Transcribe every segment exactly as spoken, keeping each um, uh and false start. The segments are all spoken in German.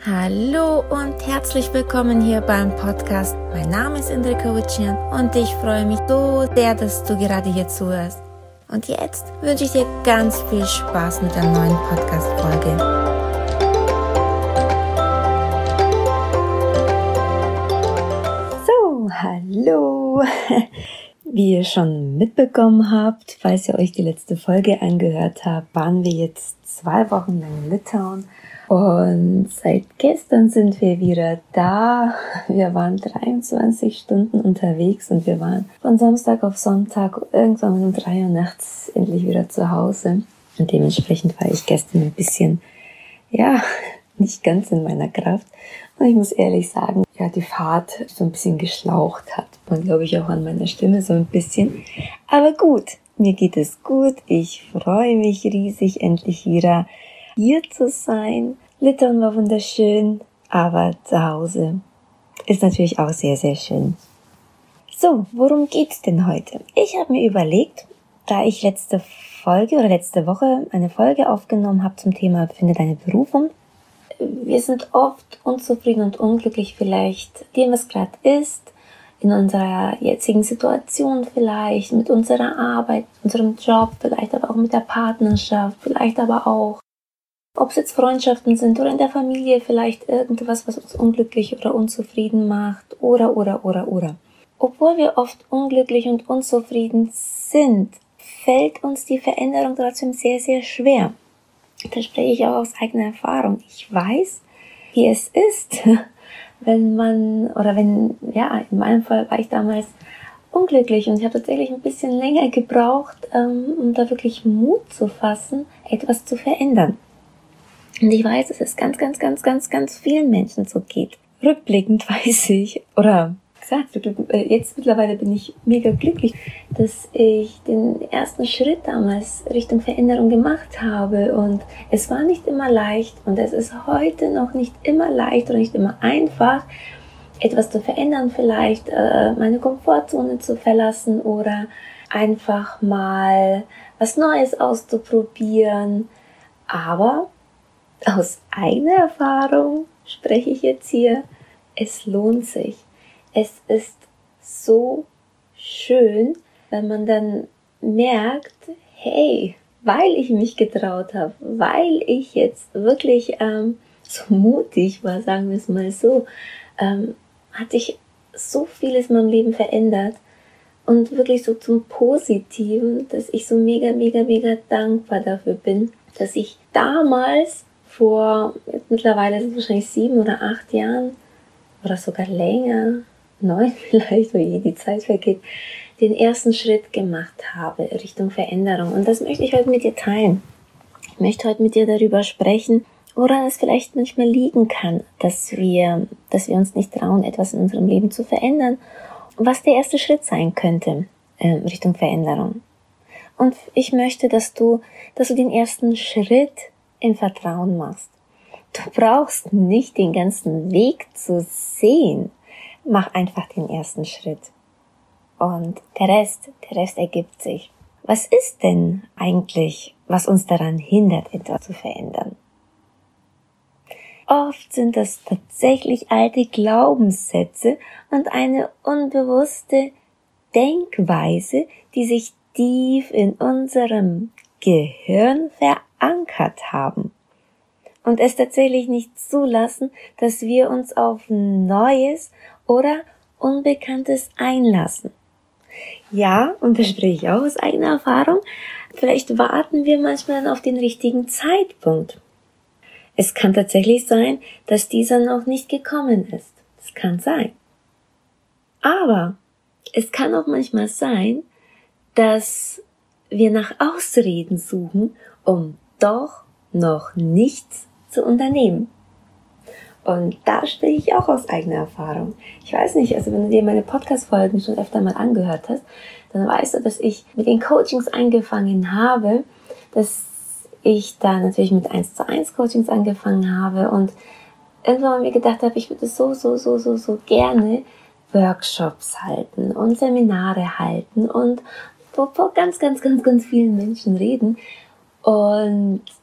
Hallo und herzlich willkommen hier beim Podcast. Mein Name ist Indre Kowician und ich freue mich so sehr, dass du gerade hier zuhörst. Und jetzt wünsche ich dir ganz viel Spaß mit der neuen Podcast-Folge. So, hallo! Wie ihr schon mitbekommen habt, falls ihr euch die letzte Folge angehört habt, waren wir jetzt zwei Wochen lang in Litauen. Und seit gestern sind wir wieder da. Wir waren dreiundzwanzig Stunden unterwegs und wir waren von Samstag auf Sonntag irgendwann um drei Uhr nachts endlich wieder zu Hause. Und dementsprechend war ich gestern ein bisschen, ja, nicht ganz in meiner Kraft. Und ich muss ehrlich sagen, ja, die Fahrt so ein bisschen geschlaucht hat. Man glaube ich auch an meiner Stimme so ein bisschen. Aber gut, mir geht es gut. Ich freue mich riesig, endlich wieder hier zu sein. Litauen war wunderschön, aber zu Hause ist natürlich auch sehr, sehr schön. So, worum geht's denn heute? Ich habe mir überlegt, da ich letzte Folge oder letzte Woche eine Folge aufgenommen habe zum Thema Finde deine Berufung. Wir sind oft unzufrieden und unglücklich vielleicht, dem was gerade ist, in unserer jetzigen Situation vielleicht, mit unserer Arbeit, unserem Job, vielleicht aber auch mit der Partnerschaft, vielleicht aber auch ob es jetzt Freundschaften sind oder in der Familie vielleicht irgendwas, was uns unglücklich oder unzufrieden macht oder, oder, oder, oder. Obwohl wir oft unglücklich und unzufrieden sind, fällt uns die Veränderung trotzdem sehr, sehr schwer. Da spreche ich auch aus eigener Erfahrung. Ich weiß, wie es ist, wenn man, oder wenn, ja, in meinem Fall war ich damals unglücklich und ich habe tatsächlich ein bisschen länger gebraucht, um da wirklich Mut zu fassen, etwas zu verändern. Und ich weiß, dass es ganz, ganz, ganz, ganz, ganz vielen Menschen so geht. Rückblickend weiß ich, oder gesagt, jetzt mittlerweile bin ich mega glücklich, dass ich den ersten Schritt damals Richtung Veränderung gemacht habe. Und es war nicht immer leicht und es ist heute noch nicht immer leicht oder nicht immer einfach, etwas zu verändern, vielleicht äh, meine Komfortzone zu verlassen oder einfach mal was Neues auszuprobieren. Aber aus eigener Erfahrung spreche ich jetzt hier, es lohnt sich. Es ist so schön, wenn man dann merkt, hey, weil ich mich getraut habe, weil ich jetzt wirklich ähm, so mutig war, sagen wir es mal so, ähm, hat sich so vieles in meinem Leben verändert und wirklich so zum Positiven, dass ich so mega, mega, mega dankbar dafür bin, dass ich damals vor, jetzt mittlerweile sind es wahrscheinlich sieben oder acht Jahren oder sogar länger, neun vielleicht, wie die Zeit vergeht, den ersten Schritt gemacht habe Richtung Veränderung. Und das möchte ich heute mit dir teilen. Ich möchte heute mit dir darüber sprechen, woran es vielleicht manchmal liegen kann, dass wir, dass wir uns nicht trauen, etwas in unserem Leben zu verändern, was der erste Schritt sein könnte äh, Richtung Veränderung. Und ich möchte, dass du, dass du den ersten Schritt im Vertrauen machst. Du brauchst nicht den ganzen Weg zu sehen. Mach einfach den ersten Schritt. Und der Rest, der Rest ergibt sich. Was ist denn eigentlich, was uns daran hindert, etwas zu verändern? Oft sind das tatsächlich alte Glaubenssätze und eine unbewusste Denkweise, die sich tief in unserem Gehirn verankert haben und es tatsächlich nicht zulassen, dass wir uns auf Neues oder Unbekanntes einlassen. Ja, und das spreche ich auch aus eigener Erfahrung, vielleicht warten wir manchmal auf den richtigen Zeitpunkt. Es kann tatsächlich sein, dass dieser noch nicht gekommen ist. Das kann sein. Aber es kann auch manchmal sein, dass wir nach Ausreden suchen, um doch noch nichts zu unternehmen. Und da spreche ich auch aus eigener Erfahrung. Ich weiß nicht, also wenn du dir meine Podcast-Folgen schon öfter mal angehört hast, dann weißt du, dass ich mit den Coachings angefangen habe, dass ich da natürlich mit eins zu eins Coachings angefangen habe und irgendwann mir gedacht habe, ich würde so, so, so, so, so gerne Workshops halten und Seminare halten und vor ganz, ganz, ganz, ganz vielen Menschen reden. Und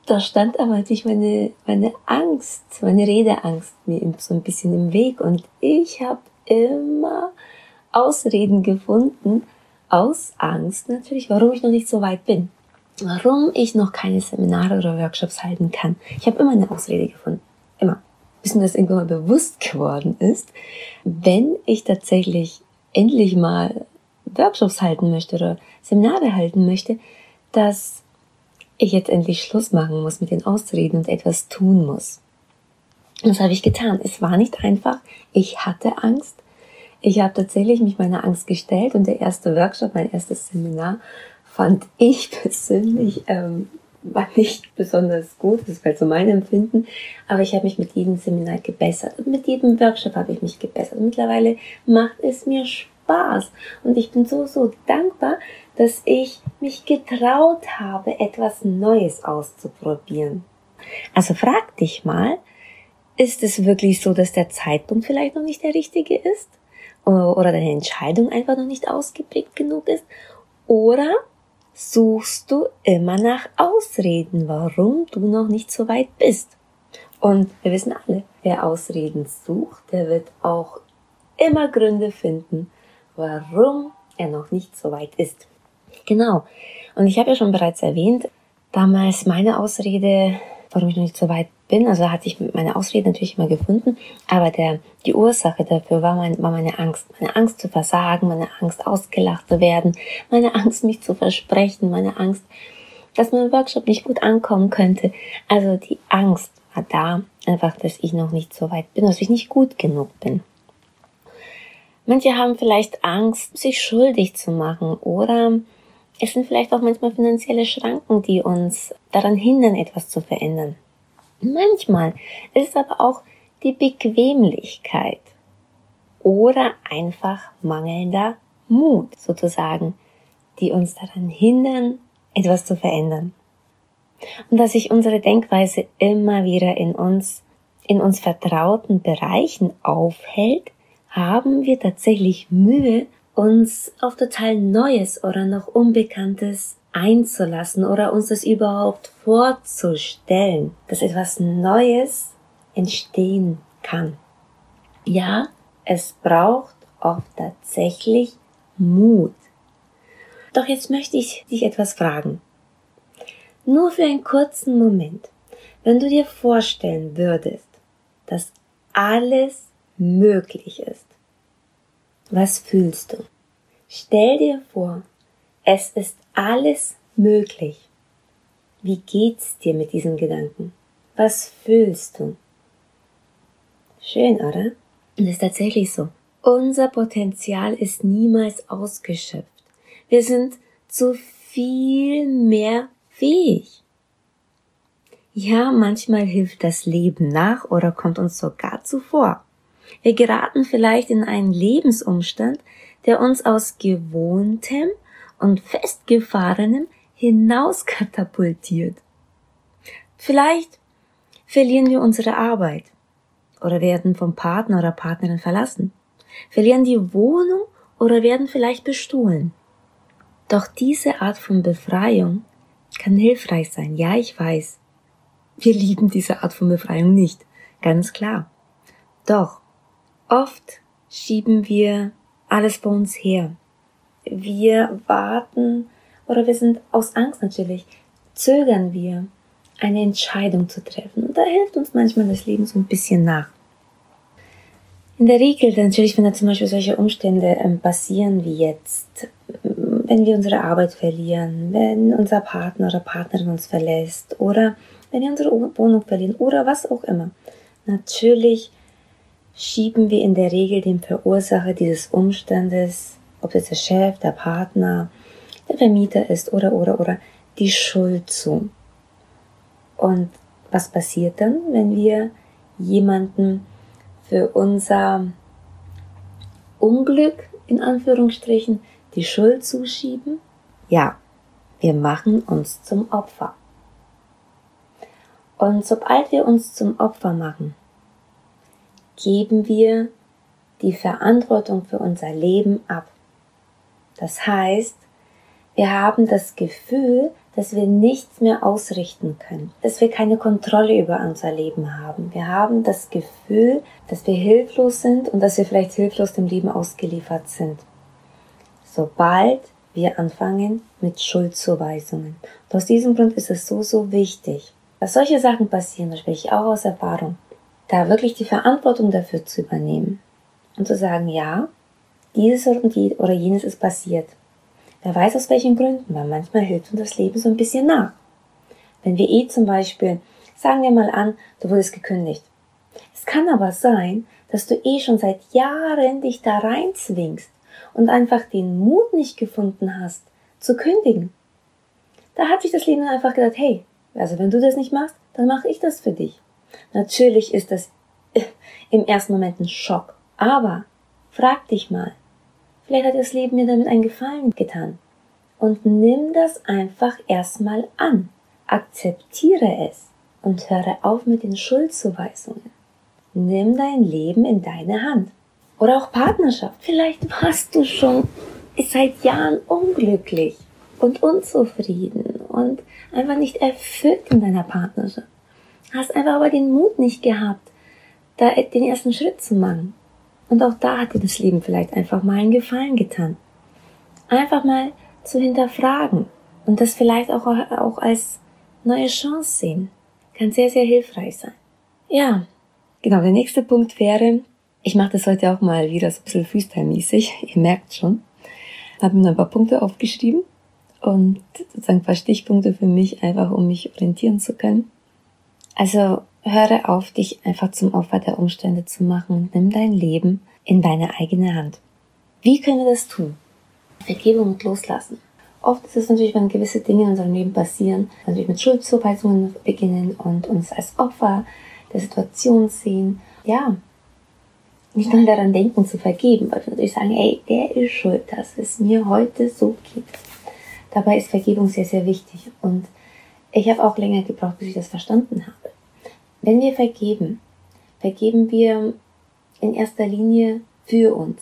Da stand aber natürlich meine, meine Angst, meine Redeangst mir so ein bisschen im Weg. Und ich habe immer Ausreden gefunden, aus Angst natürlich, warum ich noch nicht so weit bin. Warum ich noch keine Seminare oder Workshops halten kann. Ich habe immer eine Ausrede gefunden. Immer. Bis mir das irgendwann mal bewusst geworden ist, wenn ich tatsächlich endlich mal Workshops halten möchte oder Seminare halten möchte, dass ich jetzt endlich Schluss machen muss mit den Ausreden und etwas tun muss. Und das habe ich getan. Es war nicht einfach. Ich hatte Angst. Ich habe tatsächlich mich meiner Angst gestellt und der erste Workshop, mein erstes Seminar, fand ich persönlich ähm, war nicht besonders gut. Das war so mein Empfinden. Aber ich habe mich mit jedem Seminar gebessert und mit jedem Workshop habe ich mich gebessert. Und mittlerweile macht es mir Spaß und ich bin so, so dankbar, dass ich mich getraut habe, etwas Neues auszuprobieren. Also frag dich mal, ist es wirklich so, dass der Zeitpunkt vielleicht noch nicht der richtige ist? Oder deine Entscheidung einfach noch nicht ausgeprägt genug ist? Oder suchst du immer nach Ausreden, warum du noch nicht so weit bist? Und wir wissen alle, wer Ausreden sucht, der wird auch immer Gründe finden, warum er noch nicht so weit ist. Genau. Und ich habe ja schon bereits erwähnt, damals meine Ausrede, warum ich noch nicht so weit bin, also hatte ich meine Ausrede natürlich immer gefunden, aber der, die Ursache dafür war, mein, war meine Angst. Meine Angst zu versagen, meine Angst ausgelacht zu werden, meine Angst mich zu versprechen, meine Angst, dass mein Workshop nicht gut ankommen könnte. Also die Angst war da, einfach, dass ich noch nicht so weit bin, dass ich nicht gut genug bin. Manche haben vielleicht Angst, sich schuldig zu machen oder es sind vielleicht auch manchmal finanzielle Schranken, die uns daran hindern, etwas zu verändern. Manchmal ist es aber auch die Bequemlichkeit oder einfach mangelnder Mut sozusagen, die uns daran hindern, etwas zu verändern. Und dass sich unsere Denkweise immer wieder in uns, in uns vertrauten Bereichen aufhält, haben wir tatsächlich Mühe, uns auf total Neues oder noch Unbekanntes einzulassen oder uns das überhaupt vorzustellen, dass etwas Neues entstehen kann. Ja, es braucht oft tatsächlich Mut. Doch jetzt möchte ich dich etwas fragen. Nur für einen kurzen Moment, wenn du dir vorstellen würdest, dass alles möglich ist, was fühlst du? Stell dir vor, es ist alles möglich. Wie geht's dir mit diesem Gedanken? Was fühlst du? Schön, oder? Und es ist tatsächlich so. Unser Potenzial ist niemals ausgeschöpft. Wir sind zu viel mehr fähig. Ja, manchmal hilft das Leben nach oder kommt uns sogar zuvor. Wir geraten vielleicht in einen Lebensumstand, der uns aus Gewohntem und Festgefahrenem hinauskatapultiert. Vielleicht verlieren wir unsere Arbeit oder werden vom Partner oder Partnerin verlassen, verlieren die Wohnung oder werden vielleicht bestohlen. Doch diese Art von Befreiung kann hilfreich sein. Ja, ich weiß, wir lieben diese Art von Befreiung nicht, ganz klar. Doch oft schieben wir alles vor uns her. Wir warten oder wir sind aus Angst natürlich, zögern wir, eine Entscheidung zu treffen. Und da hilft uns manchmal das Leben so ein bisschen nach. In der Regel natürlich, wenn da zum Beispiel solche Umstände ähm, passieren wie jetzt, wenn wir unsere Arbeit verlieren, wenn unser Partner oder Partnerin uns verlässt oder wenn wir unsere Wohnung verlieren oder was auch immer. Natürlich schieben wir in der Regel dem Verursacher dieses Umstandes, ob es der Chef, der Partner, der Vermieter ist oder, oder, oder, die Schuld zu. Und was passiert dann, wenn wir jemanden für unser Unglück, in Anführungsstrichen, die Schuld zuschieben? Ja, wir machen uns zum Opfer. Und sobald wir uns zum Opfer machen, geben wir die Verantwortung für unser Leben ab. Das heißt, wir haben das Gefühl, dass wir nichts mehr ausrichten können, dass wir keine Kontrolle über unser Leben haben. Wir haben das Gefühl, dass wir hilflos sind und dass wir vielleicht hilflos dem Leben ausgeliefert sind. Sobald wir anfangen mit Schuldzuweisungen. Und aus diesem Grund ist es so, so wichtig, dass solche Sachen passieren, das spreche ich auch aus Erfahrung, da wirklich die Verantwortung dafür zu übernehmen und zu sagen, ja, dieses oder jenes ist passiert. Wer weiß aus welchen Gründen, weil manchmal hilft uns das Leben so ein bisschen nach. Wenn wir eh zum Beispiel, sagen wir mal an, du wurdest gekündigt. Es kann aber sein, dass du eh schon seit Jahren dich da reinzwingst und einfach den Mut nicht gefunden hast, zu kündigen. Da hat sich das Leben einfach gedacht, hey, also wenn du das nicht machst, dann mache ich das für dich. Natürlich ist das im ersten Moment ein Schock, aber frag dich mal, vielleicht hat das Leben mir damit einen Gefallen getan. Und nimm das einfach erstmal an. Akzeptiere es und höre auf mit den Schuldzuweisungen. Nimm dein Leben in deine Hand. Oder auch Partnerschaft. Vielleicht warst du schon seit Jahren unglücklich und unzufrieden und einfach nicht erfüllt in deiner Partnerschaft. Hast einfach aber den Mut nicht gehabt, da den ersten Schritt zu machen. Und auch da hat dir das Leben vielleicht einfach mal einen Gefallen getan. Einfach mal zu hinterfragen und das vielleicht auch, auch als neue Chance sehen. Kann sehr, sehr hilfreich sein. Ja, genau, der nächste Punkt wäre, ich mache das heute auch mal wieder so ein bisschen Freestyle-mäßig, ihr merkt schon. Ich habe mir ein paar Punkte aufgeschrieben und sozusagen ein paar Stichpunkte für mich, einfach um mich orientieren zu können. Also höre auf, dich einfach zum Opfer der Umstände zu machen und nimm dein Leben in deine eigene Hand. Wie können wir das tun? Vergebung und Loslassen. Oft ist es natürlich, wenn gewisse Dinge in unserem Leben passieren, natürlich mit Schuldzuweisungen beginnen und uns als Opfer der Situation sehen, ja, nicht mal daran denken zu vergeben, weil wir natürlich sagen, ey, der ist schuld, dass es mir heute so geht. Dabei ist Vergebung sehr, sehr wichtig und ich habe auch länger gebraucht, bis ich das verstanden habe. Wenn wir vergeben, vergeben wir in erster Linie für uns.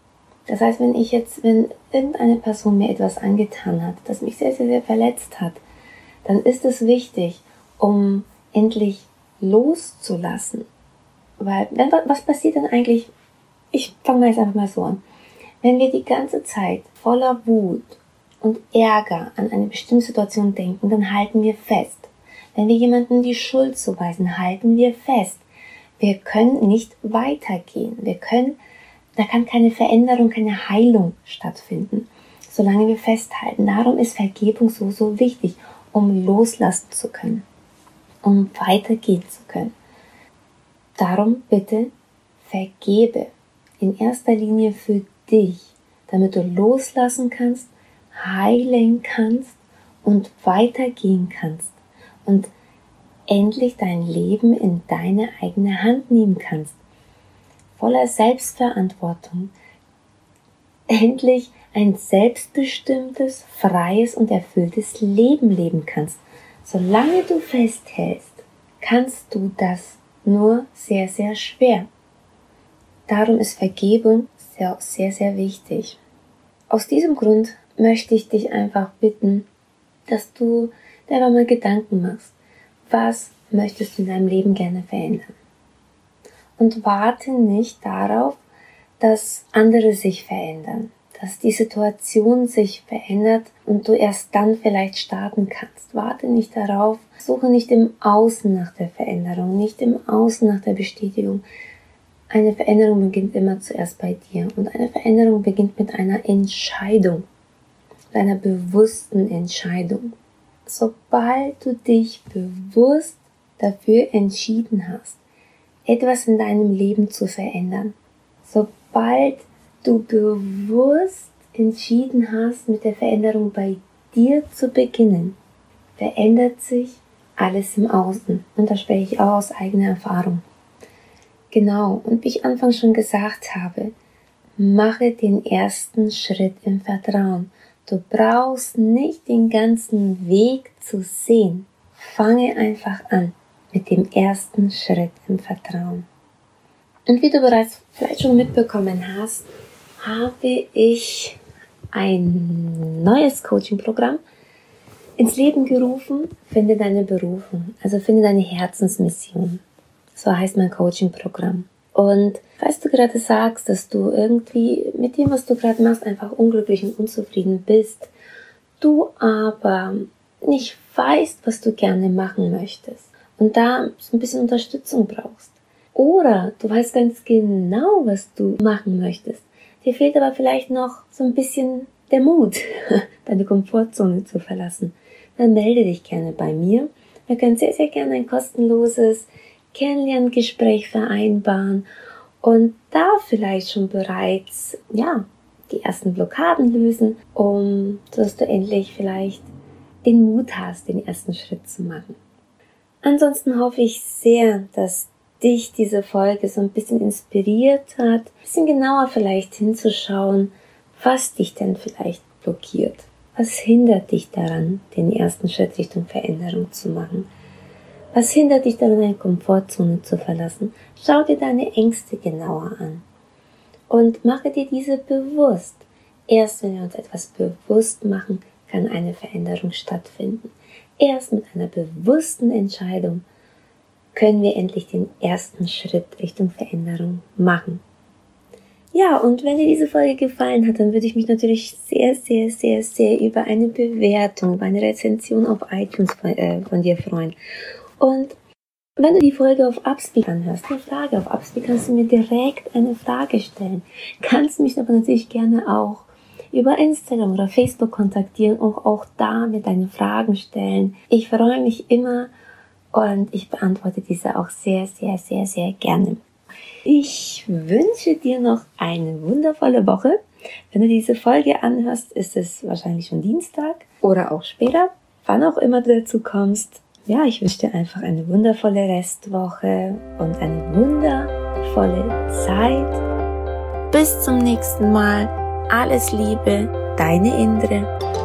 Das heißt, wenn ich jetzt, wenn irgendeine Person mir etwas angetan hat, das mich sehr, sehr, sehr verletzt hat, dann ist es wichtig, um endlich loszulassen. Weil, wenn, was passiert denn eigentlich? Ich fange jetzt einfach mal so an. Wenn wir die ganze Zeit voller Wut und Ärger an eine bestimmte Situation denken, dann halten wir fest. Wenn wir jemandem die Schuld zuweisen, halten wir fest. Wir können nicht weitergehen. Wir können, da kann keine Veränderung, keine Heilung stattfinden, solange wir festhalten. Darum ist Vergebung so, so wichtig, um loslassen zu können, um weitergehen zu können. Darum bitte vergebe in erster Linie für dich, damit du loslassen kannst, heilen kannst und weitergehen kannst und endlich dein Leben in deine eigene Hand nehmen kannst. Voller Selbstverantwortung. Endlich ein selbstbestimmtes, freies und erfülltes Leben leben kannst. Solange du festhältst, kannst du das nur sehr, sehr schwer. Darum ist Vergebung sehr, sehr, sehr wichtig. Aus diesem Grund möchte ich dich einfach bitten, dass du dir einfach mal Gedanken machst. Was möchtest du in deinem Leben gerne verändern? Und warte nicht darauf, dass andere sich verändern, dass die Situation sich verändert und du erst dann vielleicht starten kannst. Warte nicht darauf, suche nicht im Außen nach der Veränderung, nicht im Außen nach der Bestätigung. Eine Veränderung beginnt immer zuerst bei dir und eine Veränderung beginnt mit einer Entscheidung, mit einer bewussten Entscheidung. Sobald du dich bewusst dafür entschieden hast, etwas in deinem Leben zu verändern, sobald du bewusst entschieden hast, mit der Veränderung bei dir zu beginnen, verändert sich alles im Außen. Und da spreche ich auch aus eigener Erfahrung. Genau, und wie ich anfangs schon gesagt habe, mache den ersten Schritt im Vertrauen. Du brauchst nicht den ganzen Weg zu sehen. Fange einfach an mit dem ersten Schritt im Vertrauen. Und wie du bereits vielleicht schon mitbekommen hast, habe ich ein neues Coaching-Programm, ins Leben gerufen, finde deine Berufung, also finde deine Herzensmission. So heißt mein Coaching-Programm. Und falls du gerade sagst, dass du irgendwie mit dem, was du gerade machst, einfach unglücklich und unzufrieden bist, du aber nicht weißt, was du gerne machen möchtest und da so ein bisschen Unterstützung brauchst. Oder du weißt ganz genau, was du machen möchtest. Dir fehlt aber vielleicht noch so ein bisschen der Mut, deine Komfortzone zu verlassen. Dann melde dich gerne bei mir. Wir können sehr, sehr gerne ein kostenloses Kennenlerngespräch vereinbaren und da vielleicht schon bereits, ja, die ersten Blockaden lösen, um, dass du endlich vielleicht den Mut hast, den ersten Schritt zu machen. Ansonsten hoffe ich sehr, dass dich diese Folge so ein bisschen inspiriert hat, ein bisschen genauer vielleicht hinzuschauen, was dich denn vielleicht blockiert. Was hindert dich daran, den ersten Schritt Richtung Veränderung zu machen? Was hindert dich daran, deine Komfortzone zu verlassen? Schau dir deine Ängste genauer an und mache dir diese bewusst. Erst wenn wir uns etwas bewusst machen, kann eine Veränderung stattfinden. Erst mit einer bewussten Entscheidung können wir endlich den ersten Schritt Richtung Veränderung machen. Ja, und wenn dir diese Folge gefallen hat, dann würde ich mich natürlich sehr, sehr, sehr, sehr über eine Bewertung, über eine Rezension auf iTunes von, äh, von dir freuen. Und wenn du die Folge auf Upspeak anhörst, eine Frage auf Upspeak, kannst du mir direkt eine Frage stellen. Kannst mich aber natürlich gerne auch über Instagram oder Facebook kontaktieren und auch da mir deine Fragen stellen. Ich freue mich immer und ich beantworte diese auch sehr, sehr, sehr, sehr gerne. Ich wünsche dir noch eine wundervolle Woche. Wenn du diese Folge anhörst, ist es wahrscheinlich schon Dienstag oder auch später, wann auch immer du dazu kommst. Ja, ich wünsche dir einfach eine wundervolle Restwoche und eine wundervolle Zeit. Bis zum nächsten Mal. Alles Liebe, deine Indre.